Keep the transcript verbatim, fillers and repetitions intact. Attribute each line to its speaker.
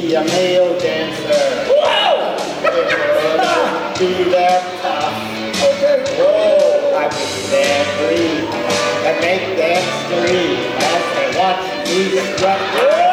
Speaker 1: be a male dancer.
Speaker 2: Whoa!
Speaker 1: Be that tough. Okay. Whoa, I be their breed. And make them scream as they watch me strut.